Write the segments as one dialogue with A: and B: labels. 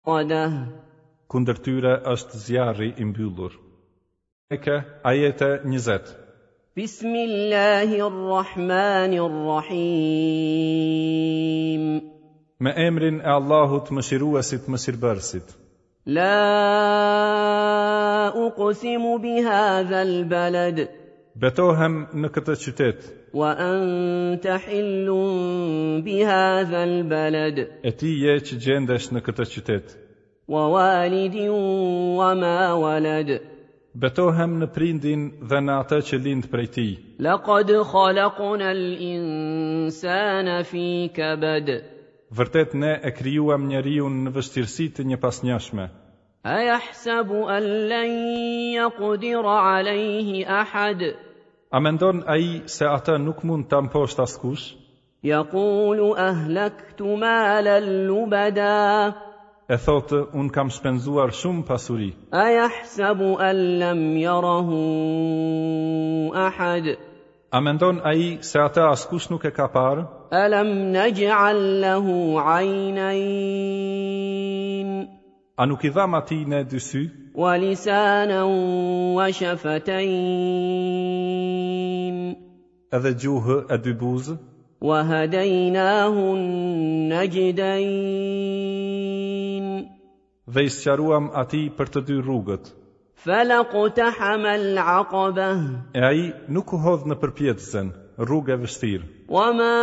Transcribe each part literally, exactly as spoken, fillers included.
A: Kundër tyre është zjarri i mbyllur. Eke, ajete njëzet.
B: Bismillahirrahmanirrahim.
A: Me emrin e Allahut mëshiruesit mëshirbërësit.
B: La uqsimu bihadhal balad.
A: Betohem në këtë qytet.
B: Wa anta hillun bihadhal balad.
A: E ti je që gjendesh në këtë qytet.
B: Wa walidin wa ma walad.
A: Betohem në prindin dhe në atë që lind prej tij.
B: Laqad khalaqna al-insana fi kabad.
A: Vërtet ne e krijuam njeriu në vështirësi të njëpasnjëshme.
B: Ayahsabu an lan yaqdira alayhi ahad.
A: A mendon ai se atë nuk mund ta mposht askush?
B: Yaqulu ahlaktu malan lubada.
A: E thotë, unë kam shpenzuar shumë pasuri.
B: Ayahsabu an lam yarahu ahad.
A: A mendon ai se atë askush nuk e ka parë?
B: Alam naj'al lahu 'aynayn.
A: A nuk i dham atij ne dy sy?
B: Wa lisanan wa shafatayn.
A: Edhe gjuhë e dy buzë?
B: Wa hadaynahu najdayn.
A: Dhe i sqaruam atij për të dy rrugët.
B: Falaqtahama al-'aqabah.
A: E ai nuk u hodh në përpjetësen, rrugë e vështirë.
B: Wa ma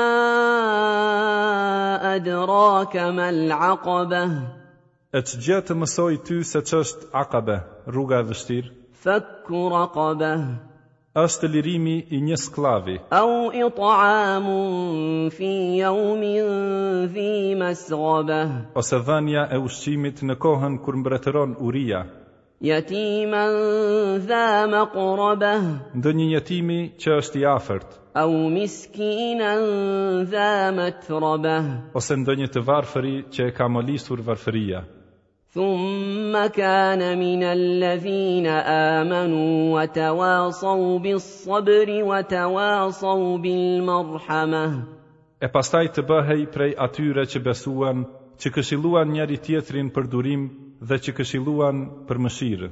B: adraka ma al-'aqabah.
A: E ç'gjë të mësoj ty se ç'është Aqaba, rruga e vështirë?
B: Fakku raqabah.
A: Është lirimi i një sklavi.
B: Au it'amun fi yawmin dhi masghabah.
A: Ose dhënia e ushqimit në kohën kur mbretëron uria.
B: Yatiman dha maqrabah.
A: Ndonjë jetimi që është i afërt.
B: Au miskinan dha matrabah.
A: Ose ndonjë të varfëri që e ka molisur varfëria.
B: ثم كان من الذين آمنوا وتواصوا بالصبر وتواصوا بالمرحمة.
A: E pastaj të bëhej prej atyre që besuan, që këshilluan njëri tjetrin për durim dhe që këshilluan për mëshirë.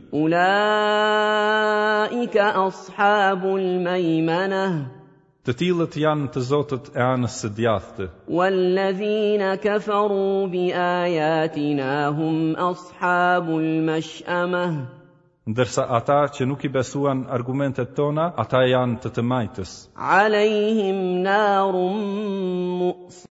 B: Ulaika ashabul maymanah.
A: Të tillët janë të Zotët e anës së djathtë.
B: Walladhina kafaru bi ayatina hum ashabul mash'amah.
A: Ndërsa ata që nuk i besuan argumentet tona, ata janë të të majtës.
B: Alayhim narum mu'sad.